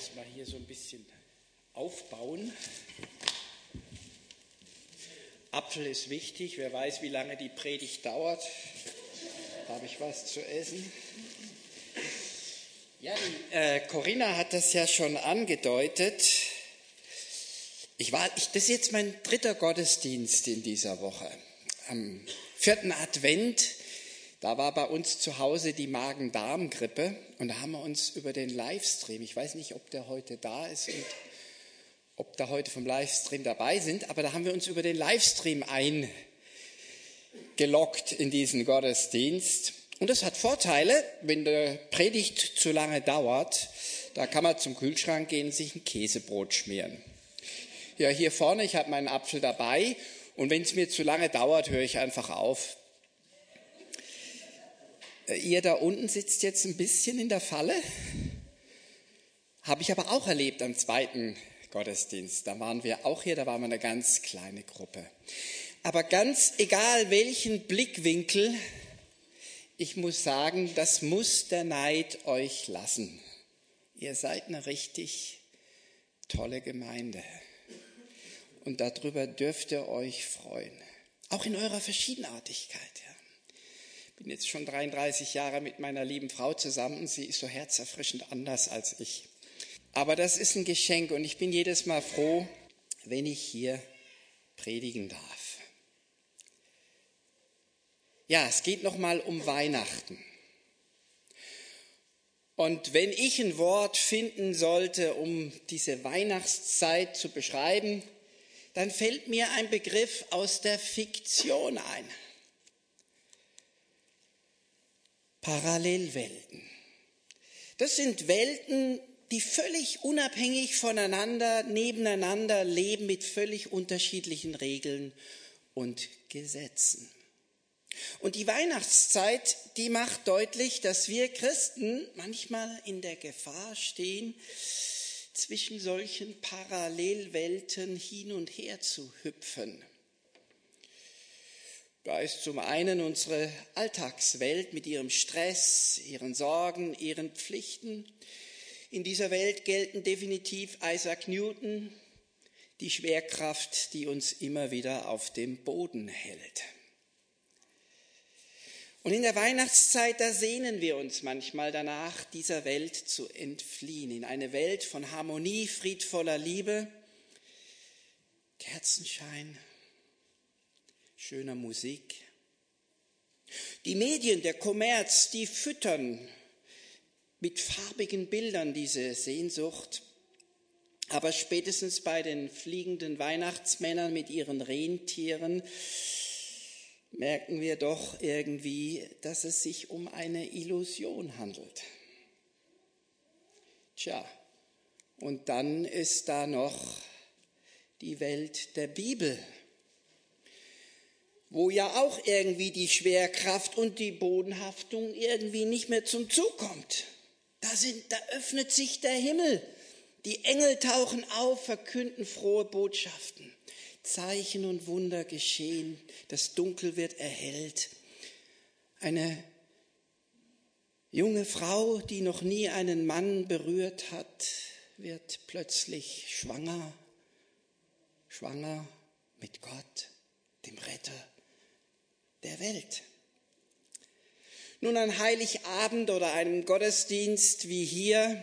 erstmal hier so ein bisschen aufbauen. Apfel ist wichtig, wer weiß, wie lange die Predigt dauert. Habe ich was zu essen? Ja, Corinna hat das ja schon angedeutet. Das ist jetzt mein 3. Gottesdienst in dieser Woche. Am 4. Advent, da war bei uns zu Hause die Magen-Darm-Grippe und da haben wir uns über den Livestream, ich weiß nicht, ob der heute da ist und ob da heute vom Livestream dabei sind, aber da haben wir uns über den Livestream eingeloggt in diesen Gottesdienst. Und das hat Vorteile, wenn die Predigt zu lange dauert, da kann man zum Kühlschrank gehen und sich ein Käsebrot schmieren. Ja, hier vorne, ich habe meinen Apfel dabei und wenn es mir zu lange dauert, höre ich einfach auf. Ihr da unten sitzt jetzt ein bisschen in der Falle. Habe ich aber auch erlebt am 2. Gottesdienst. Da waren wir auch hier, da waren wir eine ganz kleine Gruppe. Aber ganz egal welchen Blickwinkel, ich muss sagen, das muss der Neid euch lassen. Ihr seid eine richtig tolle Gemeinde. Und darüber dürft ihr euch freuen. Auch in eurer Verschiedenartigkeit. Ja. Ich bin jetzt schon 33 Jahre mit meiner lieben Frau zusammen. Sie ist so herzerfrischend anders als ich. Aber das ist ein Geschenk und ich bin jedes Mal froh, wenn ich hier predigen darf. Ja, es geht nochmal um Weihnachten. Und wenn ich ein Wort finden sollte, um diese Weihnachtszeit zu beschreiben, dann fällt mir ein Begriff aus der Fiktion ein. Parallelwelten. Das sind Welten, die völlig unabhängig voneinander, nebeneinander leben mit völlig unterschiedlichen Regeln und Gesetzen. Und die Weihnachtszeit, die macht deutlich, dass wir Christen manchmal in der Gefahr stehen, zwischen solchen Parallelwelten hin und her zu hüpfen. Da ist zum einen unsere Alltagswelt mit ihrem Stress, ihren Sorgen, ihren Pflichten. In dieser Welt gelten definitiv Isaac Newton, die Schwerkraft, die uns immer wieder auf dem Boden hält. Und in der Weihnachtszeit, da sehnen wir uns manchmal danach, dieser Welt zu entfliehen, in eine Welt von Harmonie, friedvoller Liebe, Kerzenschein, schöner Musik. Die Medien, der Kommerz, die füttern mit farbigen Bildern diese Sehnsucht. Aber spätestens bei den fliegenden Weihnachtsmännern mit ihren Rentieren merken wir doch irgendwie, dass es sich um eine Illusion handelt. Tja, und dann ist da noch die Welt der Bibel, wo ja auch irgendwie die Schwerkraft und die Bodenhaftung irgendwie nicht mehr zum Zug kommt. Da öffnet sich der Himmel. Die Engel tauchen auf, verkünden frohe Botschaften. Zeichen und Wunder geschehen, das Dunkel wird erhellt. Eine junge Frau, die noch nie einen Mann berührt hat, wird plötzlich schwanger mit Gott, dem Retter der Welt. Nun, an Heiligabend oder einem Gottesdienst wie hier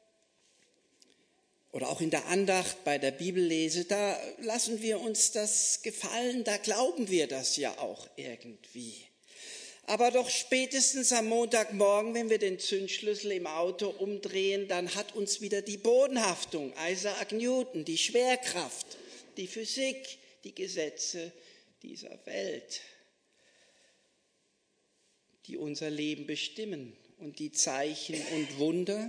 oder auch in der Andacht bei der Bibellese, da lassen wir uns das gefallen, da glauben wir das ja auch irgendwie. Aber doch spätestens am Montagmorgen, wenn wir den Zündschlüssel im Auto umdrehen, dann hat uns wieder die Bodenhaftung, Isaac Newton, die Schwerkraft, die Physik, die Gesetze dieser Welt, die unser Leben bestimmen und die Zeichen und Wunder.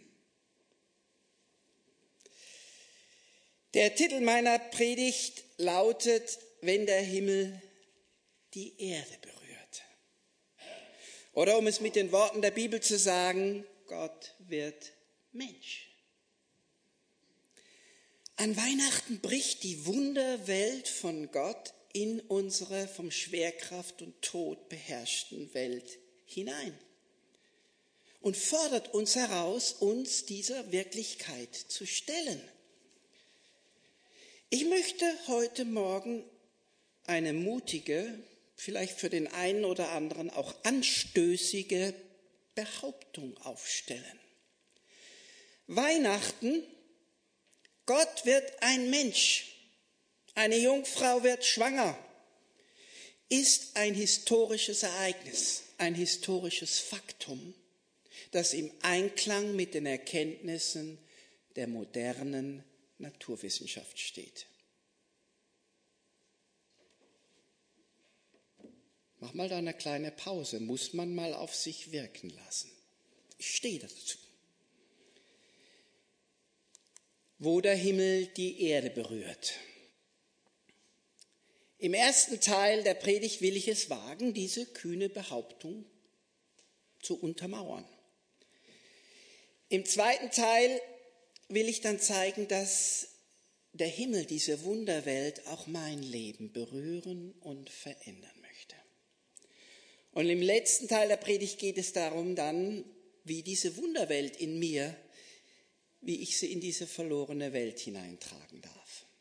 Der Titel meiner Predigt lautet, wenn der Himmel die Erde berührt. Oder um es mit den Worten der Bibel zu sagen, Gott wird Mensch. An Weihnachten bricht die Wunderwelt von Gott in unsere vom Schwerkraft und Tod beherrschten Welt hinein. und fordert uns heraus, uns dieser Wirklichkeit zu stellen. Ich möchte heute Morgen eine mutige, vielleicht für den einen oder anderen auch anstößige Behauptung aufstellen. Weihnachten, Gott wird ein Mensch, eine Jungfrau wird schwanger, ist ein historisches Ereignis, ein historisches Faktum, das im Einklang mit den Erkenntnissen der modernen Naturwissenschaft steht. Mach mal da eine kleine Pause, muss man mal auf sich wirken lassen. Ich stehe dazu. Wo der Himmel die Erde berührt. Im ersten Teil der Predigt will ich es wagen, diese kühne Behauptung zu untermauern. Im zweiten Teil will ich dann zeigen, dass der Himmel, diese Wunderwelt, auch mein Leben berühren und verändern möchte. Und im letzten Teil der Predigt geht es darum dann, wie diese Wunderwelt in mir, wie ich sie in diese verlorene Welt hineintragen darf.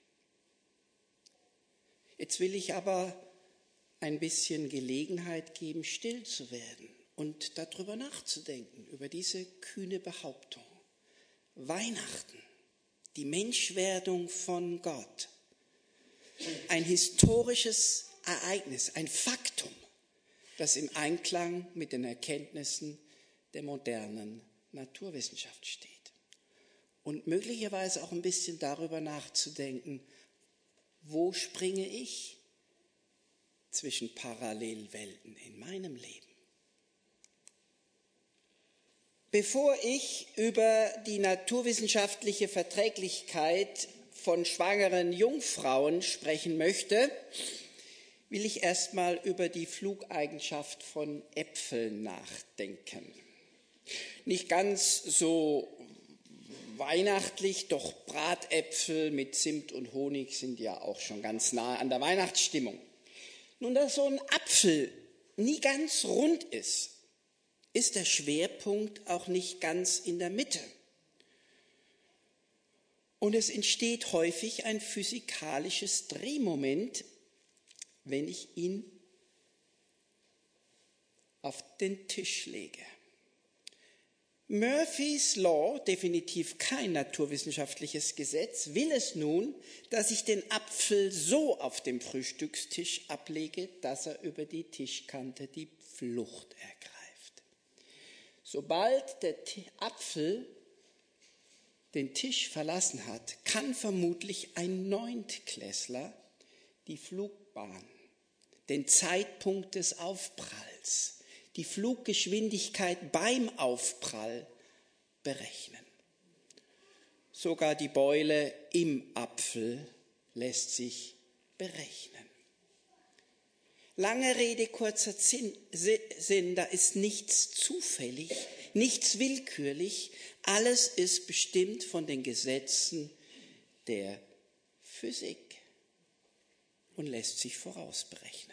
Jetzt will ich aber ein bisschen Gelegenheit geben, still zu werden und darüber nachzudenken, über diese kühne Behauptung. Weihnachten, die Menschwerdung von Gott, ein historisches Ereignis, ein Faktum, das im Einklang mit den Erkenntnissen der modernen Naturwissenschaft steht. Und möglicherweise auch ein bisschen darüber nachzudenken, wo springe ich zwischen Parallelwelten in meinem Leben? Bevor ich über die naturwissenschaftliche Verträglichkeit von schwangeren Jungfrauen sprechen möchte, will ich erstmal über die Flugeigenschaft von Äpfeln nachdenken. Nicht ganz so weihnachtlich, doch Bratäpfel mit Zimt und Honig sind ja auch schon ganz nahe an der Weihnachtsstimmung. Nun, da so ein Apfel nie ganz rund ist, ist der Schwerpunkt auch nicht ganz in der Mitte. Und es entsteht häufig ein physikalisches Drehmoment, wenn ich ihn auf den Tisch lege. Murphy's Law, definitiv kein naturwissenschaftliches Gesetz, will es nun, dass ich den Apfel so auf dem Frühstückstisch ablege, dass er über die Tischkante die Flucht ergreift. Sobald der Apfel den Tisch verlassen hat, kann vermutlich ein Neuntklässler die Flugbahn, den Zeitpunkt des Aufpralls, die Fluggeschwindigkeit beim Aufprall berechnen. Sogar die Beule im Apfel lässt sich berechnen. Lange Rede, kurzer Sinn, da ist nichts zufällig, nichts willkürlich, alles ist bestimmt von den Gesetzen der Physik und lässt sich vorausberechnen.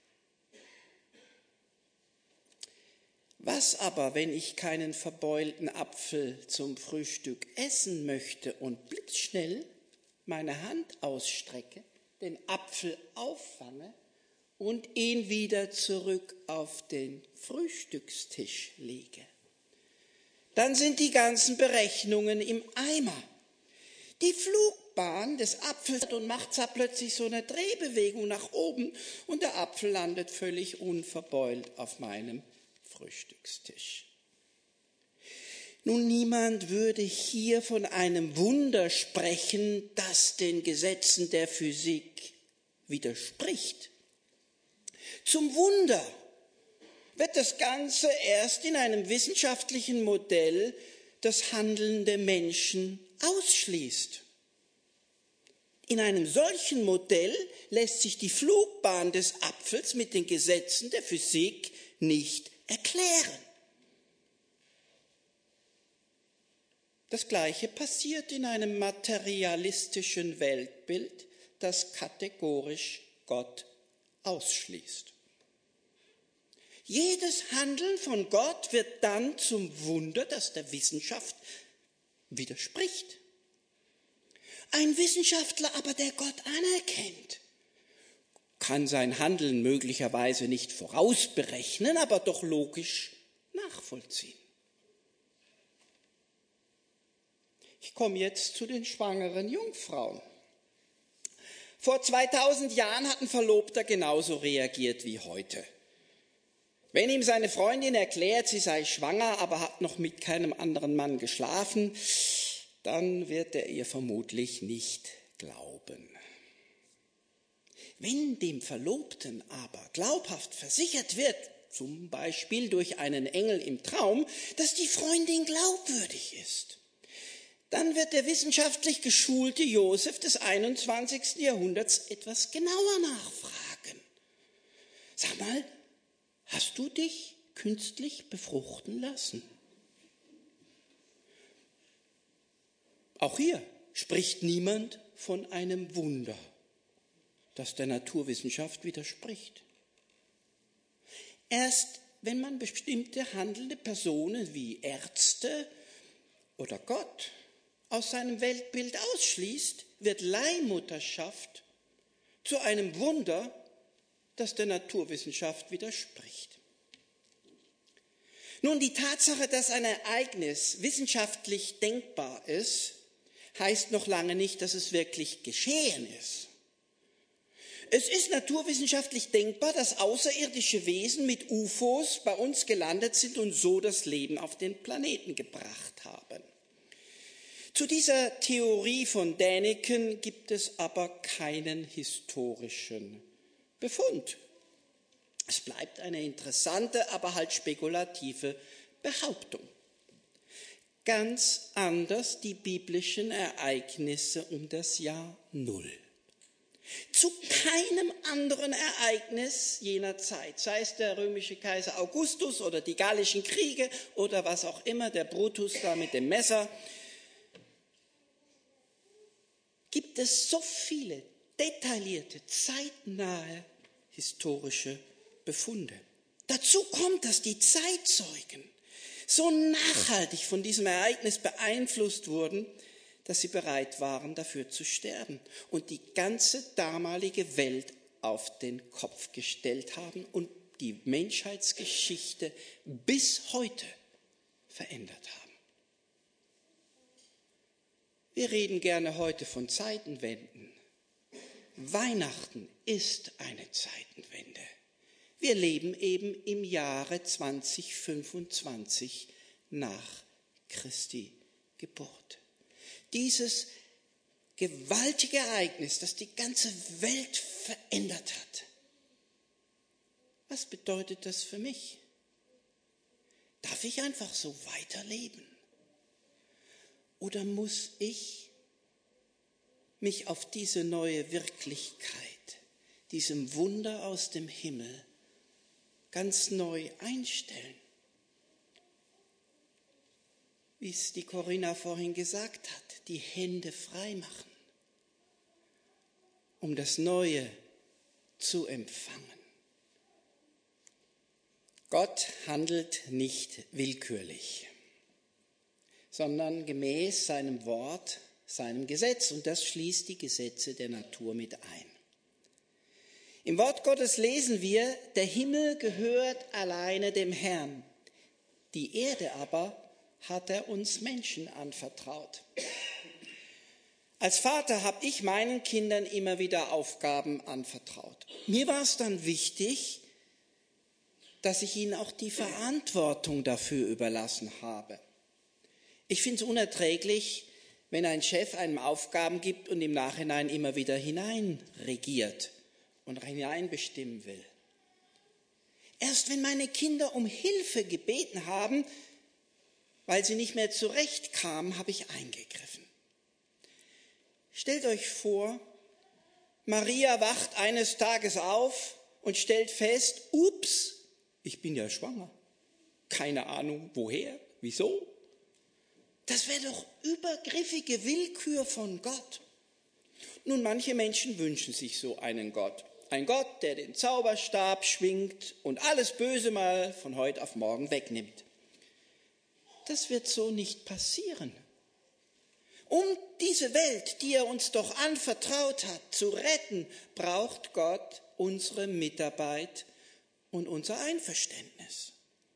Was aber, wenn ich keinen verbeulten Apfel zum Frühstück essen möchte und blitzschnell meine Hand ausstrecke, den Apfel auffange und ihn wieder zurück auf den Frühstückstisch lege? Dann sind die ganzen Berechnungen im Eimer. Die Flugbahn des Apfels und macht da plötzlich so eine Drehbewegung nach oben und der Apfel landet völlig unverbeult auf meinem Frühstückstisch. Nun, niemand würde hier von einem Wunder sprechen, das den Gesetzen der Physik widerspricht. Zum Wunder wird das Ganze erst in einem wissenschaftlichen Modell das Handeln der Menschen ausschließt. In einem solchen Modell lässt sich die Flugbahn des Apfels mit den Gesetzen der Physik nicht erklären. Das Gleiche passiert in einem materialistischen Weltbild, das kategorisch Gott ausschließt. Jedes Handeln von Gott wird dann zum Wunder, das der Wissenschaft widerspricht. Ein Wissenschaftler aber, der Gott anerkennt, kann sein Handeln möglicherweise nicht vorausberechnen, aber doch logisch nachvollziehen. Ich komme jetzt zu den schwangeren Jungfrauen. Vor 2000 Jahren hat ein Verlobter genauso reagiert wie heute. Wenn ihm seine Freundin erklärt, sie sei schwanger, aber hat noch mit keinem anderen Mann geschlafen, dann wird er ihr vermutlich nicht glauben. Wenn dem Verlobten aber glaubhaft versichert wird, zum Beispiel durch einen Engel im Traum, dass die Freundin glaubwürdig ist, dann wird der wissenschaftlich geschulte Josef des 21. Jahrhunderts etwas genauer nachfragen. Sag mal, hast du dich künstlich befruchten lassen? Auch hier spricht niemand von einem Wunder, das der Naturwissenschaft widerspricht. Erst wenn man bestimmte handelnde Personen wie Ärzte oder Gott aus seinem Weltbild ausschließt, wird Leihmutterschaft zu einem Wunder, das der Naturwissenschaft widerspricht. Nun, die Tatsache, dass ein Ereignis wissenschaftlich denkbar ist, heißt noch lange nicht, dass es wirklich geschehen ist. Es ist naturwissenschaftlich denkbar, dass außerirdische Wesen mit UFOs bei uns gelandet sind und so das Leben auf den Planeten gebracht haben. Zu dieser Theorie von Däniken gibt es aber keinen historischen Befund. Es bleibt eine interessante, aber halt spekulative Behauptung. Ganz anders die biblischen Ereignisse um das Jahr 0. Zu keinem anderen Ereignis jener Zeit, sei es der römische Kaiser Augustus oder die Gallischen Kriege oder was auch immer, der Brutus da mit dem Messer, gibt es so viele detaillierte, zeitnahe historische Befunde. Dazu kommt, dass die Zeitzeugen so nachhaltig von diesem Ereignis beeinflusst wurden, dass sie bereit waren, dafür zu sterben und die ganze damalige Welt auf den Kopf gestellt haben und die Menschheitsgeschichte bis heute verändert haben. Wir reden gerne heute von Zeitenwenden. Weihnachten ist eine Zeitenwende. Wir leben eben im Jahre 2025 nach Christi Geburt. Dieses gewaltige Ereignis, das die ganze Welt verändert hat. Was bedeutet das für mich? Darf ich einfach so weiterleben? Oder muss ich mich auf diese neue Wirklichkeit, diesem Wunder aus dem Himmel, ganz neu einstellen? Wie es die Corinna vorhin gesagt hat, die Hände frei machen, um das Neue zu empfangen. Gott handelt nicht willkürlich, sondern gemäß seinem Wort, seinem Gesetz. Und das schließt die Gesetze der Natur mit ein. Im Wort Gottes lesen wir, der Himmel gehört alleine dem Herrn. Die Erde aber hat er uns Menschen anvertraut. Als Vater habe ich meinen Kindern immer wieder Aufgaben anvertraut. Mir war es dann wichtig, dass ich ihnen auch die Verantwortung dafür überlassen habe. Ich finde es unerträglich, wenn ein Chef einem Aufgaben gibt und im Nachhinein immer wieder hineinregiert und hineinbestimmen will. Erst wenn meine Kinder um Hilfe gebeten haben, weil sie nicht mehr zurechtkamen, habe ich eingegriffen. Stellt euch vor, Maria wacht eines Tages auf und stellt fest, ups, ich bin ja schwanger. Keine Ahnung, woher, wieso. Das wäre doch übergriffige Willkür von Gott. Nun, manche Menschen wünschen sich so einen Gott. Ein Gott, der den Zauberstab schwingt und alles Böse mal von heute auf morgen wegnimmt. Das wird so nicht passieren. Um diese Welt, die er uns doch anvertraut hat, zu retten, braucht Gott unsere Mitarbeit und unser Einverständnis.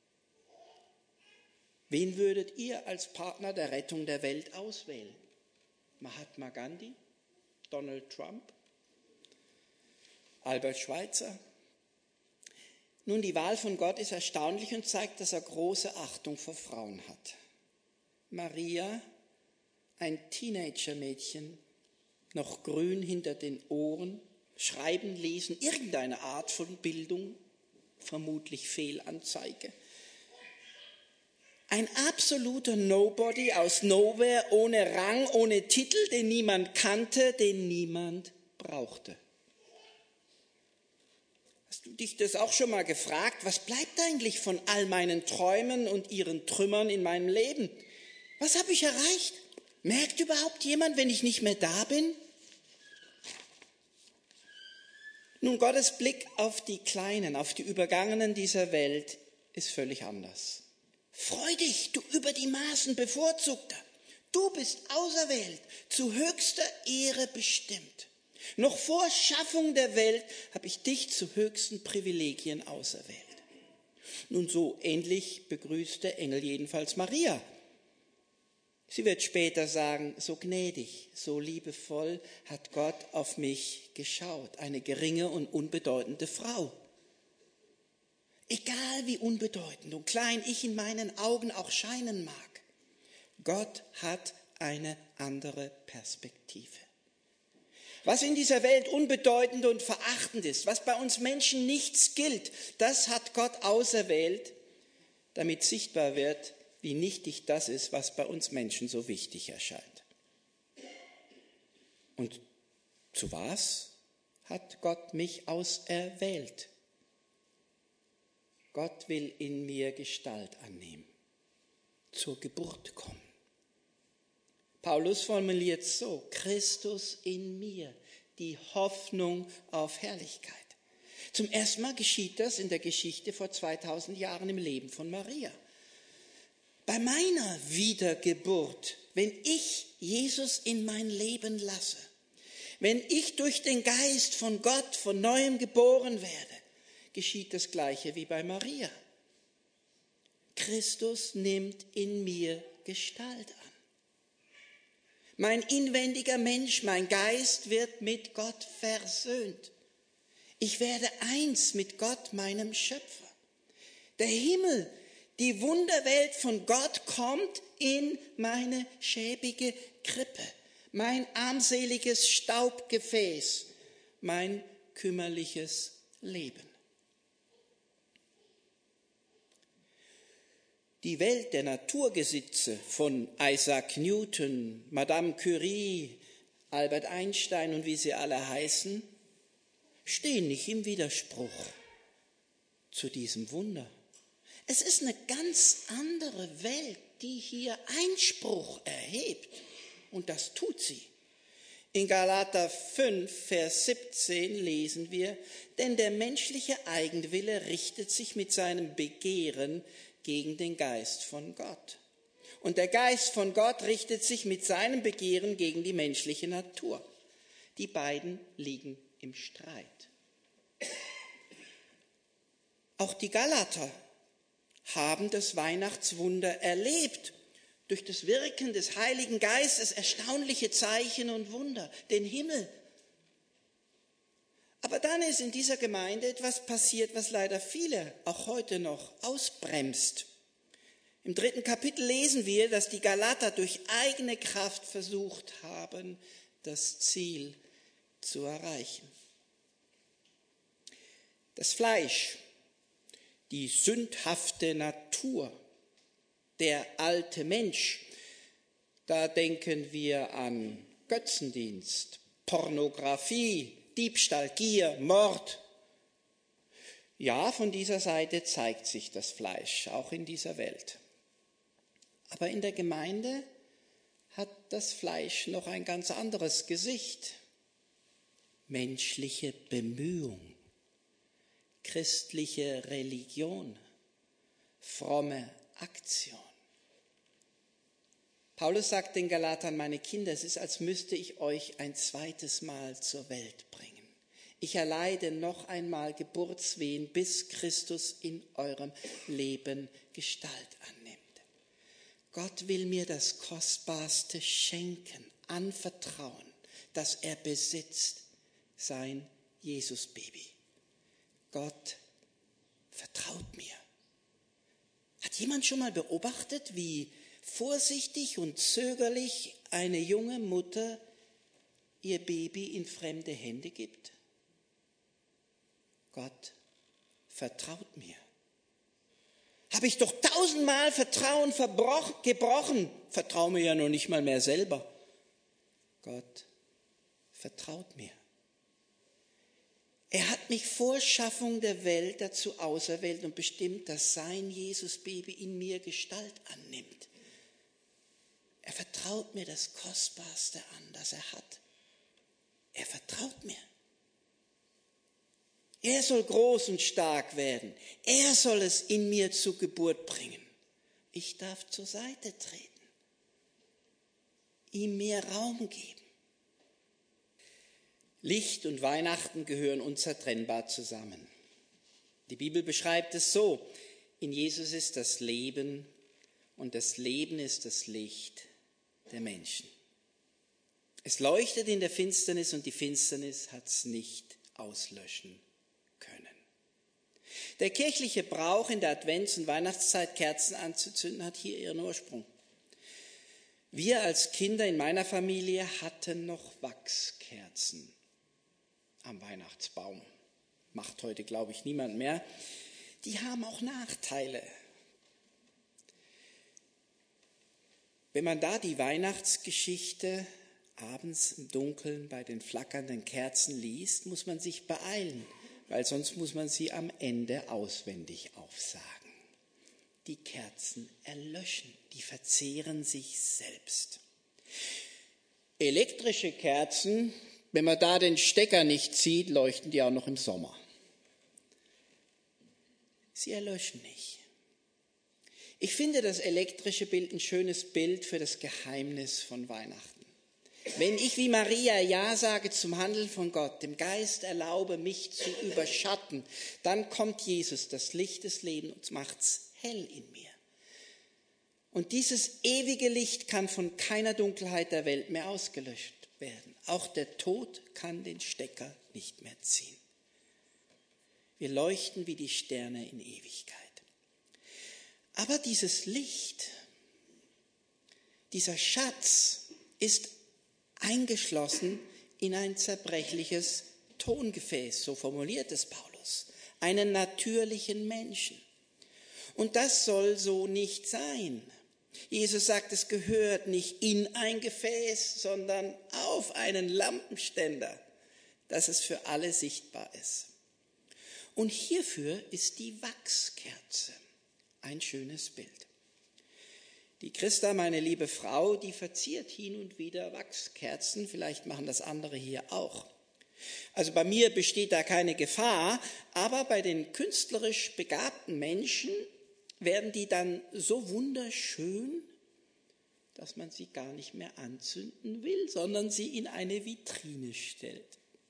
Wen würdet ihr als Partner der Rettung der Welt auswählen? Mahatma Gandhi? Donald Trump? Albert Schweitzer? Nun, die Wahl von Gott ist erstaunlich und zeigt, dass er große Achtung vor Frauen hat. Maria, ein Teenagermädchen, noch grün hinter den Ohren, schreiben, lesen, irgendeine Art von Bildung, vermutlich Fehlanzeige. Ein absoluter Nobody aus Nowhere, ohne Rang, ohne Titel, den niemand kannte, den niemand brauchte. Hast du dich das auch schon mal gefragt? Was bleibt eigentlich von all meinen Träumen und ihren Trümmern in meinem Leben? Was habe ich erreicht? Merkt überhaupt jemand, wenn ich nicht mehr da bin? Nun, Gottes Blick auf die Kleinen, auf die Übergangenen dieser Welt ist völlig anders. Freu dich, du über die Maßen Bevorzugter. Du bist auserwählt, zu höchster Ehre bestimmt. Noch vor Schaffung der Welt habe ich dich zu höchsten Privilegien auserwählt. Nun, so ähnlich begrüßt der Engel jedenfalls Maria. Sie wird später sagen, so gnädig, so liebevoll hat Gott auf mich geschaut, eine geringe und unbedeutende Frau. Egal wie unbedeutend und klein ich in meinen Augen auch scheinen mag, Gott hat eine andere Perspektive. Was in dieser Welt unbedeutend und verachtend ist, was bei uns Menschen nichts gilt, das hat Gott auserwählt, damit sichtbar wird, wie nichtig das ist, was bei uns Menschen so wichtig erscheint. Und zu was hat Gott mich auserwählt? Gott will in mir Gestalt annehmen, zur Geburt kommen. Paulus formuliert es so: Christus in mir, die Hoffnung auf Herrlichkeit. Zum ersten Mal geschieht das in der Geschichte vor 2000 Jahren im Leben von Maria. Bei meiner Wiedergeburt, wenn ich Jesus in mein Leben lasse, wenn ich durch den Geist von Gott von neuem geboren werde, geschieht das Gleiche wie bei Maria. Christus nimmt in mir Gestalt an. Mein inwendiger Mensch, mein Geist wird mit Gott versöhnt. Ich werde eins mit Gott, meinem Schöpfer. Der Himmel, die Wunderwelt von Gott kommt in meine schäbige Krippe, mein armseliges Staubgefäß, mein kümmerliches Leben. Die Welt der Naturgesetze von Isaac Newton, Madame Curie, Albert Einstein und wie sie alle heißen, stehen nicht im Widerspruch zu diesem Wunder. Es ist eine ganz andere Welt, die hier Einspruch erhebt. Und das tut sie. In Galater 5, Vers 17 lesen wir, denn der menschliche Eigenwille richtet sich mit seinem Begehren gegen den Geist von Gott. Und der Geist von Gott richtet sich mit seinem Begehren gegen die menschliche Natur. Die beiden liegen im Streit. Auch die Galater haben das Weihnachtswunder erlebt. Durch das Wirken des Heiligen Geistes erstaunliche Zeichen und Wunder, den Himmel. Aber dann ist in dieser Gemeinde etwas passiert, was leider viele auch heute noch ausbremst. Im 3. Kapitel lesen wir, dass die Galater durch eigene Kraft versucht haben, das Ziel zu erreichen. Das Fleisch, die sündhafte Natur, der alte Mensch, da denken wir an Götzendienst, Pornografie, Diebstahl, Gier, Mord. Ja, von dieser Seite zeigt sich das Fleisch, auch in dieser Welt. Aber in der Gemeinde hat das Fleisch noch ein ganz anderes Gesicht. Menschliche Bemühung. christliche Religion, fromme Aktion. Paulus sagt den Galatern, meine Kinder, es ist, als müsste ich euch ein zweites Mal zur Welt bringen. Ich erleide noch einmal Geburtswehen, bis Christus in eurem Leben Gestalt annimmt. Gott will mir das Kostbarste schenken, anvertrauen, das er besitzt, sein Jesus-Baby. Gott vertraut mir. Hat jemand schon mal beobachtet, wie vorsichtig und zögerlich eine junge Mutter ihr Baby in fremde Hände gibt? Gott vertraut mir. Habe ich doch 1000-mal Vertrauen gebrochen, vertraue mir ja noch nicht mal mehr selber. Gott vertraut mir. Er hat mich vor Schaffung der Welt dazu auserwählt und bestimmt, dass sein Jesus-Baby in mir Gestalt annimmt. Er vertraut mir das Kostbarste an, das er hat. Er vertraut mir. Er soll groß und stark werden. Er soll es in mir zur Geburt bringen. Ich darf zur Seite treten, ihm mehr Raum geben. Licht und Weihnachten gehören unzertrennbar zusammen. Die Bibel beschreibt es so: In Jesus ist das Leben und das Leben ist das Licht der Menschen. Es leuchtet in der Finsternis und die Finsternis hat es nicht auslöschen können. Der kirchliche Brauch in der Advents- und Weihnachtszeit Kerzen anzuzünden hat hier ihren Ursprung. Wir als Kinder in meiner Familie hatten noch Wachskerzen am Weihnachtsbaum. Macht heute, glaube ich, niemand mehr. Die haben auch Nachteile. Wenn man da die Weihnachtsgeschichte abends im Dunkeln bei den flackernden Kerzen liest, muss man sich beeilen, weil sonst muss man sie am Ende auswendig aufsagen. Die Kerzen erlöschen, die verzehren sich selbst. Elektrische Kerzen, wenn man da den Stecker nicht zieht, leuchten die auch noch im Sommer. Sie erlöschen nicht. Ich finde das elektrische Bild ein schönes Bild für das Geheimnis von Weihnachten. Wenn ich wie Maria Ja sage zum Handeln von Gott, dem Geist erlaube, mich zu überschatten, dann kommt Jesus, das Licht des Lebens, und macht's hell in mir. Und dieses ewige Licht kann von keiner Dunkelheit der Welt mehr ausgelöscht werden. Auch der Tod kann den Stecker nicht mehr ziehen. Wir leuchten wie die Sterne in Ewigkeit. Aber dieses Licht, dieser Schatz ist eingeschlossen in ein zerbrechliches Tongefäß, so formuliert es Paulus, einen natürlichen Menschen. Und das soll so nicht sein. Jesus sagt, es gehört nicht in ein Gefäß, sondern auf einen Lampenständer, dass es für alle sichtbar ist. Und hierfür ist die Wachskerze ein schönes Bild. Die Christa, meine liebe Frau, die verziert hin und wieder Wachskerzen. Vielleicht machen das andere hier auch. Also bei mir besteht da keine Gefahr, aber bei den künstlerisch begabten Menschen werden die dann so wunderschön, dass man sie gar nicht mehr anzünden will, sondern sie in eine Vitrine stellt.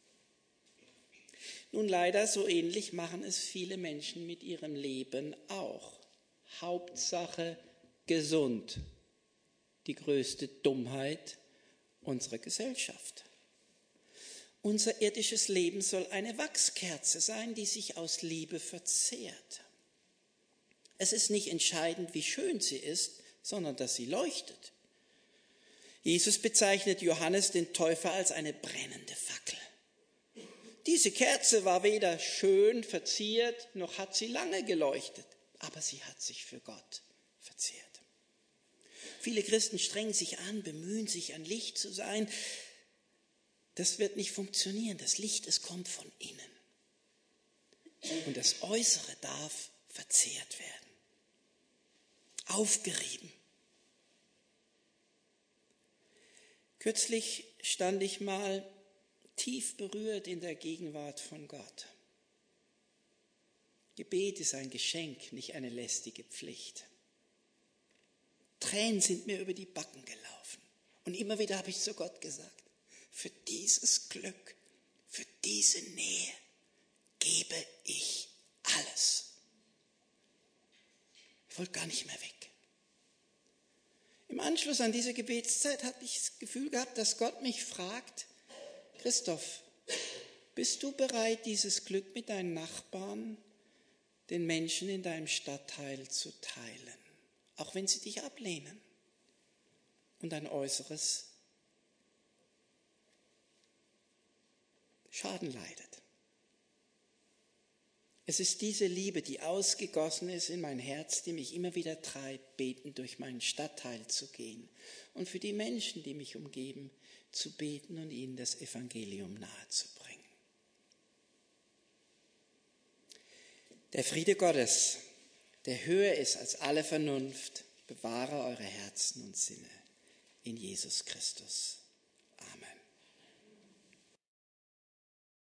Nun leider, so ähnlich machen es viele Menschen mit ihrem Leben auch. Hauptsache gesund, die größte Dummheit unserer Gesellschaft. Unser irdisches Leben soll eine Wachskerze sein, die sich aus Liebe verzehrt. Es ist nicht entscheidend, wie schön sie ist, sondern dass sie leuchtet. Jesus bezeichnet Johannes den Täufer als eine brennende Fackel. Diese Kerze war weder schön verziert, noch hat sie lange geleuchtet, aber sie hat sich für Gott verzehrt. Viele Christen strengen sich an, bemühen sich, ein Licht zu sein. Das wird nicht funktionieren. Das Licht, es kommt von innen. Und das Äußere darf verzehrt werden. Aufgerieben. Kürzlich stand ich mal tief berührt in der Gegenwart von Gott. Gebet ist ein Geschenk, nicht eine lästige Pflicht. Tränen sind mir über die Backen gelaufen. Und immer wieder habe ich zu Gott gesagt, für dieses Glück, für diese Nähe gebe ich alles. Ich wollte gar nicht mehr weg. Im Anschluss an diese Gebetszeit habe ich das Gefühl gehabt, dass Gott mich fragt, Christoph, bist du bereit, dieses Glück mit deinen Nachbarn, den Menschen in deinem Stadtteil zu teilen, auch wenn sie dich ablehnen und dein Äußeres Schaden leidet? Es ist diese Liebe, die ausgegossen ist in mein Herz, die mich immer wieder treibt, betend durch meinen Stadtteil zu gehen und für die Menschen, die mich umgeben, zu beten und ihnen das Evangelium nahezubringen. Der Friede Gottes, der höher ist als alle Vernunft, bewahre eure Herzen und Sinne in Jesus Christus.